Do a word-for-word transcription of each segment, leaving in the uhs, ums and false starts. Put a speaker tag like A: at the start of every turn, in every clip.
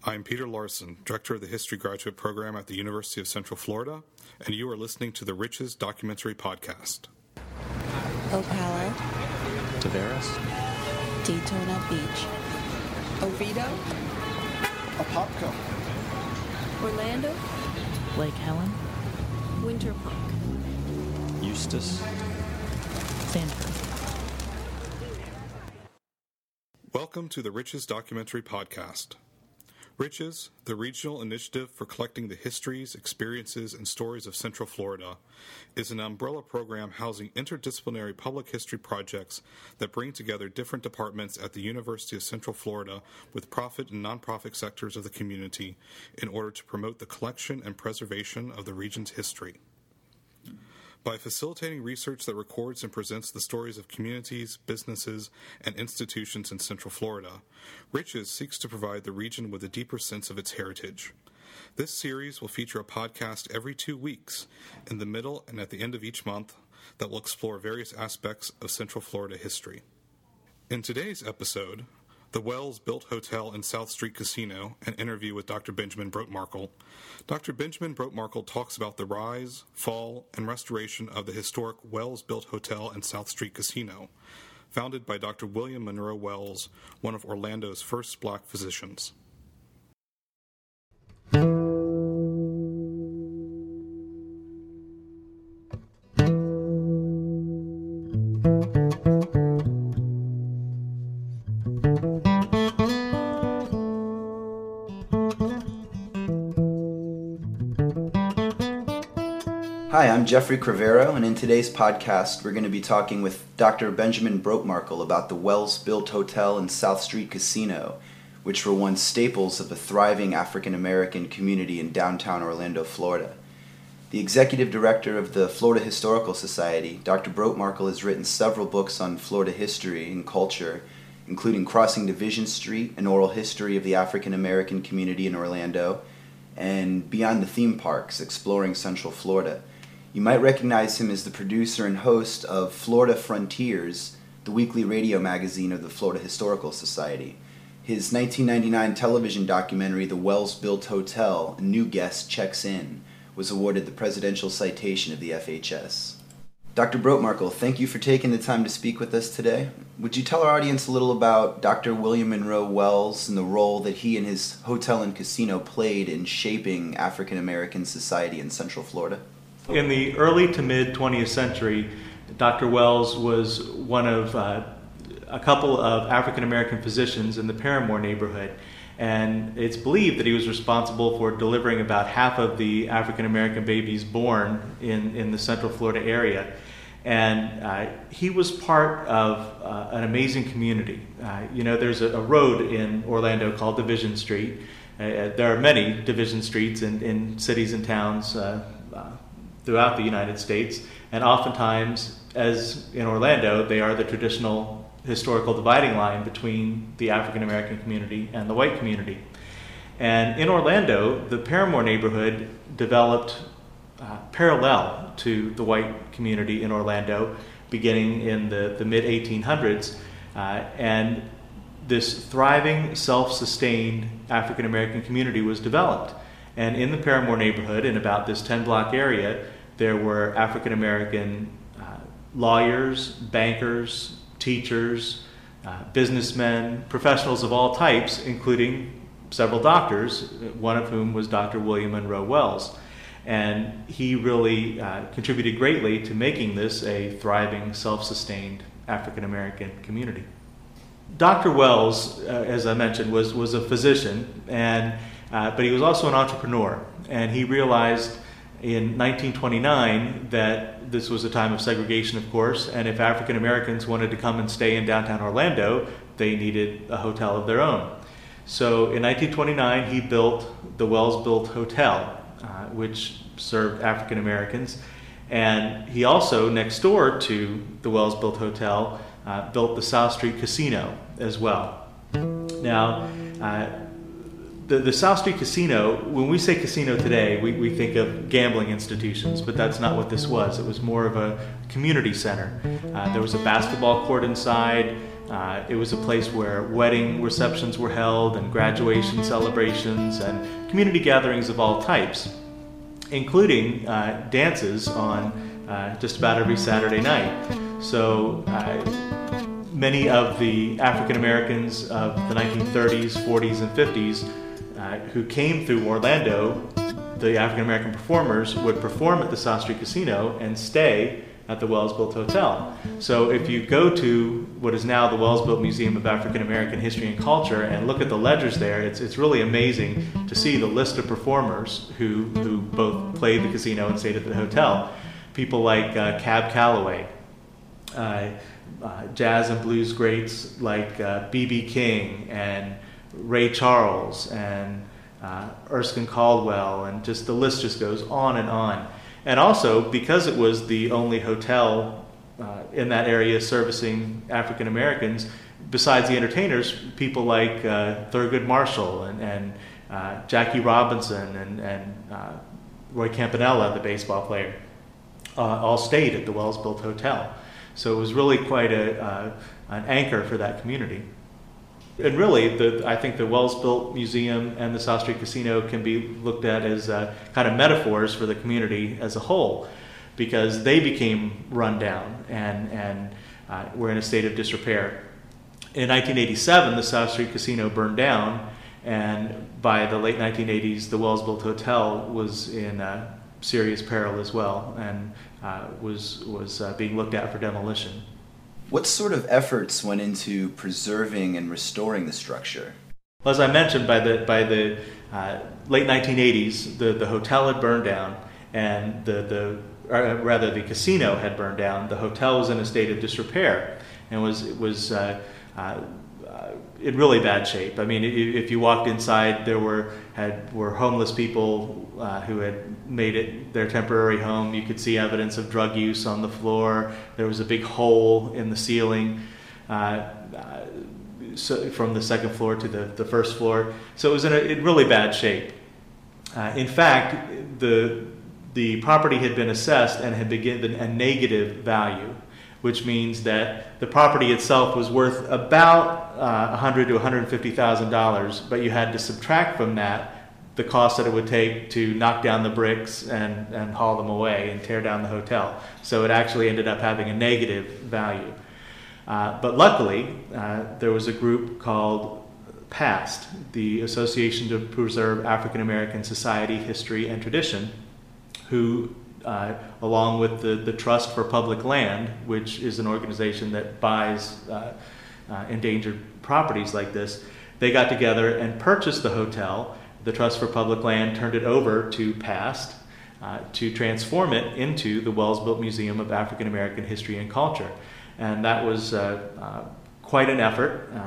A: I'm Peter Larson, Director of the History Graduate Program at the University of Central Florida, and you are listening to the Riches Documentary Podcast.
B: Ocala,
C: Taveras,
B: Daytona Beach,
D: Oviedo,
E: Apopka,
D: Orlando,
F: Lake Helen,
D: Winter Park,
C: Eustis,
F: Sanford.
A: Welcome to the Riches Documentary Podcast. Riches, the regional initiative for collecting the histories, experiences, and stories of Central Florida, is an umbrella program housing interdisciplinary public history projects that bring together different departments at the University of Central Florida with profit and nonprofit sectors of the community in order to promote the collection and preservation of the region's history. By facilitating research that records and presents the stories of communities, businesses, and institutions in Central Florida, Riches seeks to provide the region with a deeper sense of its heritage. This series will feature a podcast every two weeks, in the middle and at the end of each month, that will explore various aspects of Central Florida history. In today's episode, The Wells Built Hotel and South Street Casino, an interview with Doctor Benjamin Brotemarkle, Doctor Benjamin Brotemarkle talks about the rise, fall, and restoration of the historic Wells Built Hotel and South Street Casino, founded by Doctor William Monroe Wells, one of Orlando's first black physicians.
G: Hi, I'm Jeffrey Crivero, and in today's podcast, we're going to be talking with Doctor Benjamin Brotemarkle about the Wells Built Hotel and South Street Casino, which were once staples of a thriving African-American community in downtown Orlando, Florida. The executive director of the Florida Historical Society, Doctor Brotemarkle has written several books on Florida history and culture, including Crossing Division Street, an oral history of the African-American community in Orlando, and Beyond the Theme Parks, Exploring Central Florida. You might recognize him as the producer and host of Florida Frontiers, the weekly radio magazine of the Florida Historical Society. His nineteen ninety-nine television documentary, The Wells Built Hotel, A New Guest Checks In, was awarded the Presidential Citation of the F H S. Doctor Brotemarkle, thank you for taking the time to speak with us today. Would you tell our audience a little about Doctor William Monroe Wells and the role that he and his hotel and casino played in shaping African American society in Central Florida?
H: In the early to mid twentieth century, Doctor Wells was one of uh, a couple of African American physicians in the Paramore neighborhood, and it's believed that he was responsible for delivering about half of the African American babies born in, in the Central Florida area. And uh, he was part of uh, an amazing community. Uh, you know, there's a, a road in Orlando called Division Street. Uh, there are many Division Streets in, in cities and towns uh, uh, throughout the United States, and oftentimes, as in Orlando, they are the traditional historical dividing line between the African American community and the white community. And in Orlando, the Paramore neighborhood developed uh, parallel to the white community in Orlando, beginning in the, the mid eighteen hundreds, uh, and this thriving, self-sustained African American community was developed. And in the Paramore neighborhood, in about this ten-block area, there were African American uh, lawyers, bankers, teachers, uh, businessmen, professionals of all types, including several doctors, one of whom was Doctor William Monroe Wells. And he really uh, contributed greatly to making this a thriving, self-sustained African American community. Doctor Wells, uh, as I mentioned, was, was a physician, and uh, but he was also an entrepreneur, and he realized in nineteen twenty-nine that this was a time of segregation, of course, and if African Americans wanted to come and stay in downtown Orlando, they needed a hotel of their own. So in nineteen twenty-nine, he built the Wells Built Hotel, uh, which served African Americans, and he also, next door to the Wells Built Hotel, uh, built the South Street Casino as well. Now, uh, The, the South Street Casino, when we say casino today, we, we think of gambling institutions, but that's not what this was. It was more of a community center. Uh, there was a basketball court inside. Uh, it was a place where wedding receptions were held and graduation celebrations and community gatherings of all types, including uh, dances on uh, just about every Saturday night. So uh, many of the African Americans of the nineteen thirties, forties, and fifties uh, who came through Orlando, the African American performers would perform at the South Street Casino and stay at the Wells-Built Hotel. So if you go to what is now the Wells-Built Museum of African American History and Culture and look at the ledgers there, it's it's really amazing to see the list of performers who, who both played the casino and stayed at the hotel. People like uh, Cab Calloway, uh, uh, jazz and blues greats like uh, B B King and Ray Charles and uh, Erskine Caldwell, and just the list just goes on and on. And also, because it was the only hotel uh, in that area servicing African Americans, besides the entertainers, people like uh, Thurgood Marshall and, and uh, Jackie Robinson and, and uh, Roy Campanella, the baseball player, uh, all stayed at the Wells-Built Hotel. So it was really quite a, uh, an anchor for that community. And really, the, I think the Wells-Built Museum and the South Street Casino can be looked at as uh, kind of metaphors for the community as a whole, because they became run down and, and uh, were in a state of disrepair. In nineteen eighty-seven, the South Street Casino burned down, and by the late nineteen eighties, the Wells-Built Hotel was in uh, serious peril as well, and uh, was, was uh, being looked at for demolition.
G: What sort of efforts went into preserving and restoring the structure?
H: Well, as I mentioned, by the by the uh, late nineteen eighties, the, the hotel had burned down, and the the or rather the casino had burned down. The hotel was in a state of disrepair and was was uh, uh, in really bad shape. I mean, if you walked inside, there were had were homeless people uh, who had made it their temporary home. You could see evidence of drug use on the floor. There was a big hole in the ceiling uh, uh, so from the second floor to the, the first floor. So it was in a in really bad shape. Uh, in fact, the the property had been assessed and had been given a negative value, which means that the property itself was worth about uh, one hundred thousand to one hundred fifty thousand dollars, but you had to subtract from that the cost that it would take to knock down the bricks and, and haul them away and tear down the hotel. So it actually ended up having a negative value. Uh, but luckily, uh, there was a group called PAST, the Association to Preserve African American Society, History, and Tradition, who Uh, along with the, the Trust for Public Land, which is an organization that buys uh, uh, endangered properties like this, they got together and purchased the hotel. The Trust for Public Land turned it over to PAST uh, to transform it into the Wells-Built Museum of African American History and Culture. And that was uh, uh, quite an effort uh,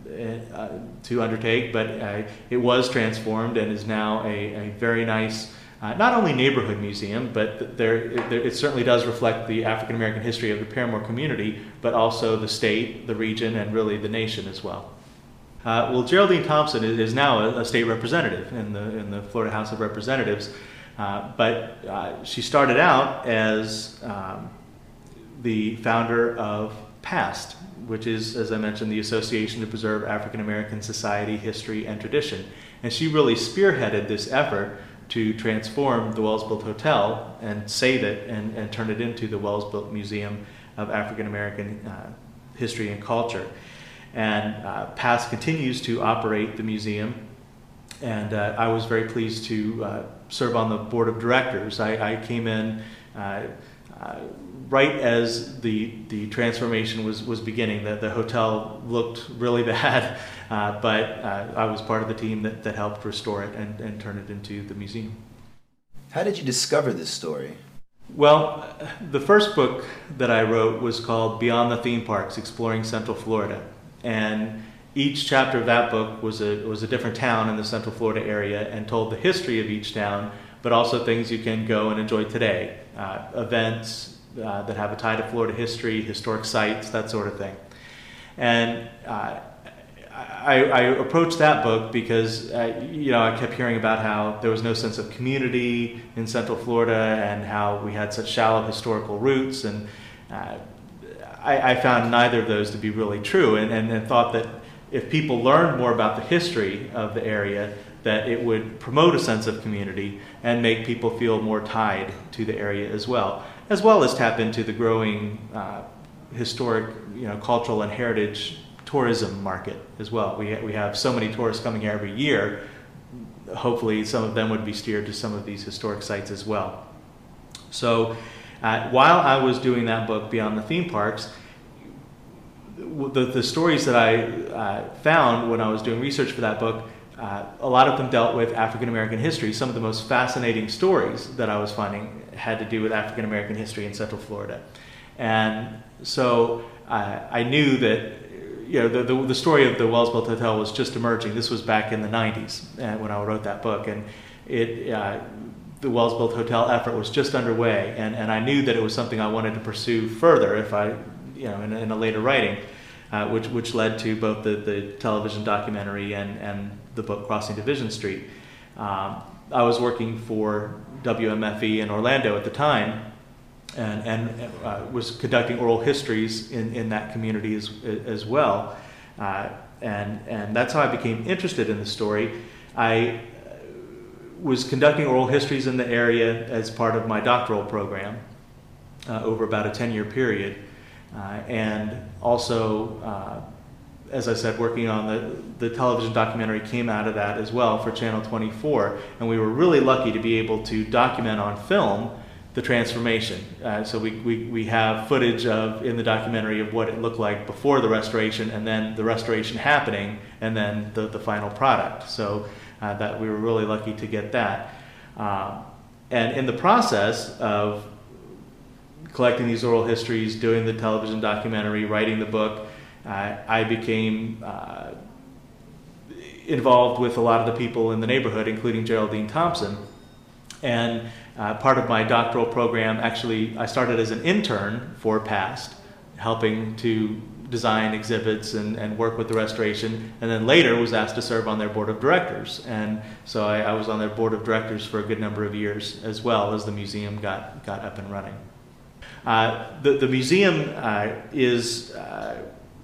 H: uh, to undertake, but uh, it was transformed and is now a, a very nice Uh, not only neighborhood museum, but there it, there it certainly does reflect the African American history of the Paramore community, but also the state, the region, and really the nation as well. Uh, well, Geraldine Thompson is now a, a state representative in the in the Florida House of Representatives, uh, but uh, she started out as um, the founder of PAST, which is, as I mentioned, the Association to Preserve African American Society, History, and Tradition, and she really spearheaded this effort to transform the Wells-Built Hotel and save it and, and turn it into the Wells-Built Museum of African American uh, History and Culture. And uh, PAST continues to operate the museum, and uh, I was very pleased to uh, serve on the board of directors. I, I came in uh, uh, right as the the transformation was, was beginning. The, the hotel looked really bad, uh, but uh, I was part of the team that, that helped restore it and, and turn it into the museum.
G: How did you discover this story?
H: Well, the first book that I wrote was called Beyond the Theme Parks, Exploring Central Florida. And each chapter of that book was a, was a different town in the Central Florida area and told the history of each town, but also things you can go and enjoy today, uh, events, Uh, that have a tie to Florida history, historic sites, that sort of thing. And uh, I, I approached that book because uh, you know I kept hearing about how there was no sense of community in Central Florida and how we had such shallow historical roots. And uh, I, I found neither of those to be really true, and, and, and thought that if people learned more about the history of the area, that it would promote a sense of community and make people feel more tied to the area as well, as well as tap into the growing uh, historic, you know, cultural and heritage tourism market as well. We, we have so many tourists coming here every year. Hopefully some of them would be steered to some of these historic sites as well. So uh, while I was doing that book, Beyond the Theme Parks, the, the stories that I uh, found when I was doing research for that book, uh, a lot of them dealt with African American history. Some of the most fascinating stories that I was finding had to do with African American history in Central Florida. And so uh, I knew that, you know, the, the, the story of the Wells Built Hotel was just emerging. This was back in the nineties uh, when I wrote that book. And it, uh, the Wells Built Hotel effort was just underway. And, and I knew that it was something I wanted to pursue further if I, you know, in, in a later writing, uh, which, which led to both the, the television documentary and, and the book Crossing Division Street. Um, I was working for W M F E in Orlando at the time, and, and uh, was conducting oral histories in, in that community as, as well. Uh, and, and that's how I became interested in the story. I was conducting oral histories in the area as part of my doctoral program uh, over about a ten-year period. Uh, and also, uh, as I said, working on the, the television documentary came out of that as well for Channel twenty-four. And we were really lucky to be able to document on film the transformation. Uh, so we, we, we have footage of in the documentary of what it looked like before the restoration, and then the restoration happening, and then the, the final product. So uh, that we were really lucky to get that. Uh, and in the process of collecting these oral histories, doing the television documentary, writing the book, uh, I became uh, involved with a lot of the people in the neighborhood, including Geraldine Thompson. And uh, part of my doctoral program, actually, I started as an intern for PAST, helping to design exhibits and, and work with the restoration, and then later was asked to serve on their board of directors. And so I, I was on their board of directors for a good number of years, as well as the museum got, got up and running. Uh, the, the museum uh, is, uh,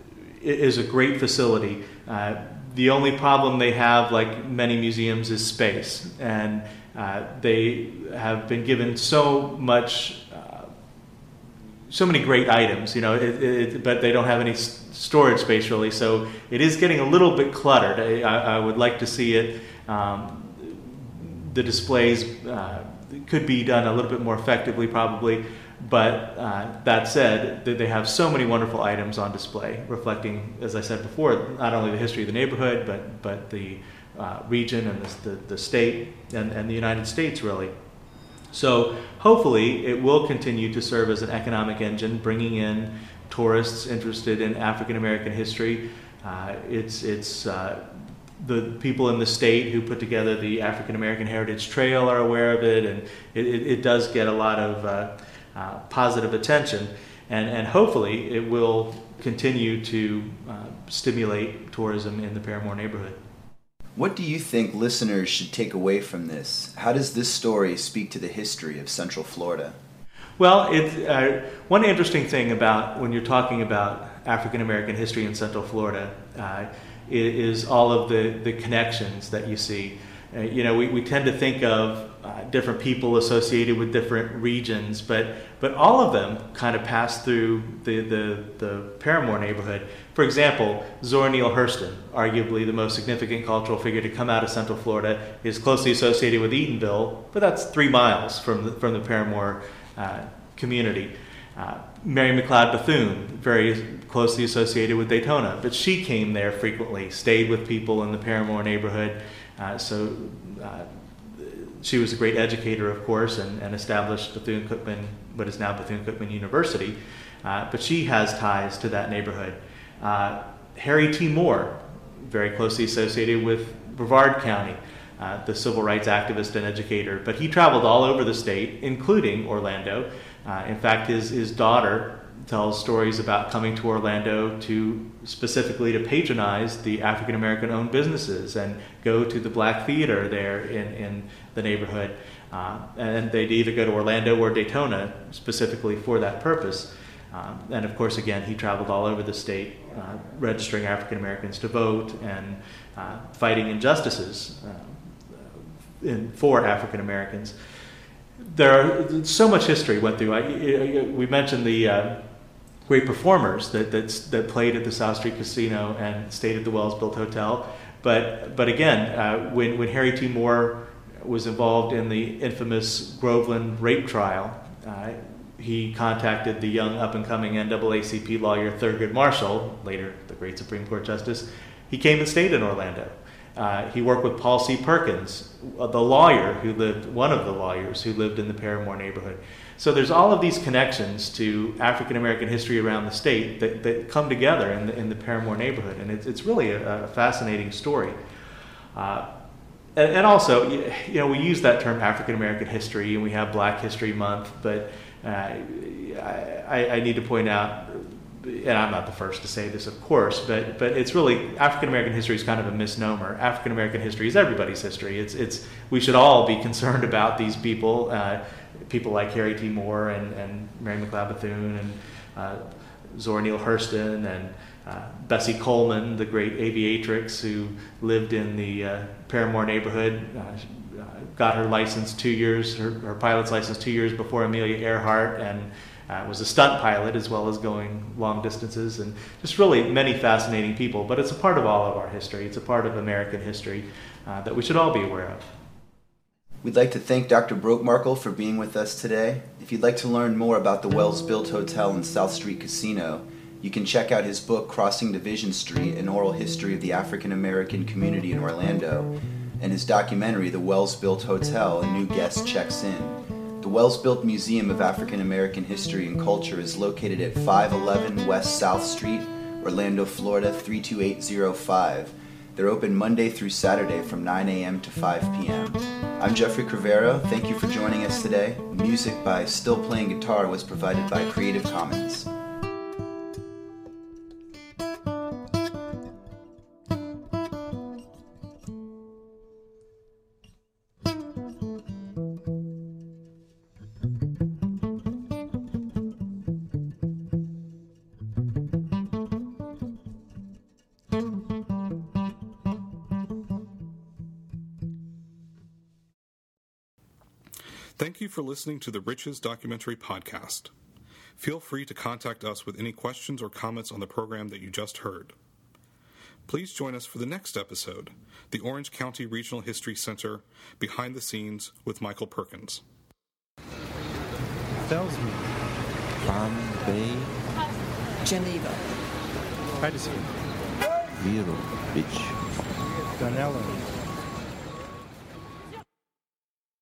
H: is a great facility. Uh, the only problem they have, like many museums, is space. And uh, they have been given so much, uh, so many great items, you know, it, it, but they don't have any s- storage space really. So it is getting a little bit cluttered. I, I would like to see it, um, the displays uh, could be done a little bit more effectively probably. But uh, that said, they have so many wonderful items on display, reflecting, as I said before, not only the history of the neighborhood, but but the uh, region and the, the, the state and, and the United States, really. So hopefully it will continue to serve as an economic engine, bringing in tourists interested in African American history. Uh, it's it's uh, the people in the state who put together the African American Heritage Trail are aware of it, and it, it, it does get a lot of uh, Uh, positive attention, and, and hopefully it will continue to uh, stimulate tourism in the Paramore neighborhood.
G: What do you think listeners should take away from this? How does this story speak to the history of Central Florida?
H: Well, it, uh, one interesting thing about when you're talking about African American history in Central Florida uh, is all of the, the connections that you see. Uh, you know, we, we tend to think of uh, different people associated with different regions, but but all of them kind of pass through the, the, the Paramore neighborhood. For example, Zora Neale Hurston, arguably the most significant cultural figure to come out of Central Florida, is closely associated with Eatonville, but that's three miles from the, from the Paramore uh, community. Uh, Mary McLeod Bethune, very closely associated with Daytona, but she came there frequently, stayed with people in the Paramore neighborhood. Uh, so uh, she was a great educator, of course, and, and established Bethune-Cookman, what is now Bethune-Cookman University. Uh, but she has ties to that neighborhood. Uh, Harry T. Moore, very closely associated with Brevard County, uh, the civil rights activist and educator. But he traveled all over the state, including Orlando. Uh, in fact, his, his daughter tells stories about coming to Orlando to specifically to patronize the African American owned businesses and go to the Black Theater there in, in the neighborhood. Uh, and they'd either go to Orlando or Daytona specifically for that purpose. Um, and of course, again, he traveled all over the state, uh, registering African Americans to vote and uh, fighting injustices uh, in, for African Americans. There are so much history went through. I, we mentioned the uh, great performers that that's, that played at the South Street Casino and stayed at the Wells-Built Hotel. But but again, uh, when when Harry T. Moore was involved in the infamous Groveland rape trial, uh, he contacted the young up-and-coming N double A C P lawyer Thurgood Marshall, later the great Supreme Court Justice. He came and stayed in Orlando. Uh, he worked with Paul C. Perkins, uh, the lawyer who lived, one of the lawyers who lived in the Paramore neighborhood. So there's all of these connections to African American history around the state that, that come together in the, in the Paramore neighborhood, and it's, it's really a, a fascinating story. Uh, and, and also, you know, we use that term African American history, and we have Black History Month, but uh, I, I need to point out, and I'm not the first to say this, of course, but but it's really, African American history is kind of a misnomer. African American history is everybody's history. It's it's we should all be concerned about these people, uh, people like Harry T. Moore and, and Mary McLeod Bethune and uh, Zora Neale Hurston and uh, Bessie Coleman, the great aviatrix who lived in the uh, Paramore neighborhood. Uh, got her license two years, her, her pilot's license two years before Amelia Earhart, and Uh, was a stunt pilot as well as going long distances, and just really many fascinating people. But it's a part of all of our history. It's a part of American history uh, that we should all be aware of.
G: We'd like to thank Doctor Brokmarkle for being with us today. If you'd like to learn more about the Wells-Built Hotel and South Street Casino, you can check out his book, Crossing Division Street, An Oral History of the African American Community in Orlando, and his documentary, The Wells-Built Hotel, A New Guest Checks In. The Wells-Built Museum of African American History and Culture is located at five eleven West South Street, Orlando, Florida three two eight zero five. They're open Monday through Saturday from nine a.m. to five p.m. I'm Jeffrey Crivero. Thank you for joining us today. Music by Still Playing Guitar was provided by Creative Commons.
A: Thank you for listening to the Riches Documentary Podcast. Feel free to contact us with any questions or comments on the program that you just heard. Please join us for the next episode, the Orange County Regional History Center, Behind the Scenes with Michael Perkins.
E: Fellsmead.
C: Bombay.
D: Geneva.
E: Huddersfield.
C: Vero Beach.
E: Dunello.